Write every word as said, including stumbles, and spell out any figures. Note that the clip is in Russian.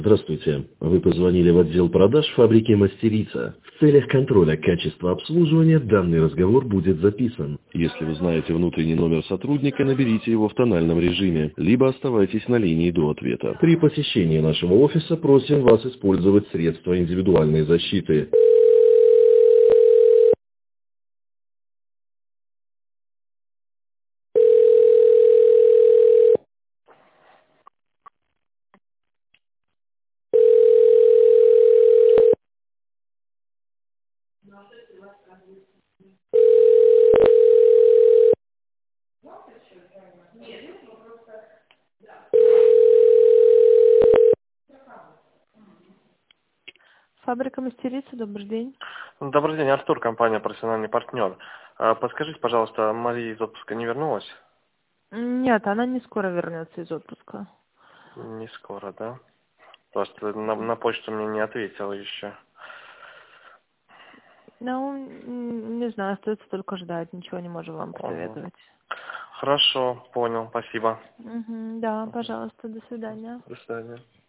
Здравствуйте. Вы позвонили в отдел продаж фабрики «Мастерица». В целях контроля качества обслуживания данный разговор будет записан. Если вы знаете внутренний номер сотрудника, наберите его в тональном режиме, либо оставайтесь на линии до ответа. При посещении нашего офиса просим вас использовать средства индивидуальной защиты. Фабрика «Мастерица», добрый день. Добрый день, Артур, компания «Профессиональный партнер». А, Подскажите, пожалуйста, Мария из отпуска не вернулась? Нет, она не скоро вернется из отпуска. Не скоро, да? Просто на, на почту мне не ответила еще. Ну, м, не знаю, остается только ждать, ничего не можем вам Ага. посоветовать. Хорошо, понял, спасибо. Мгм, да, пожалуйста, до свидания. До свидания.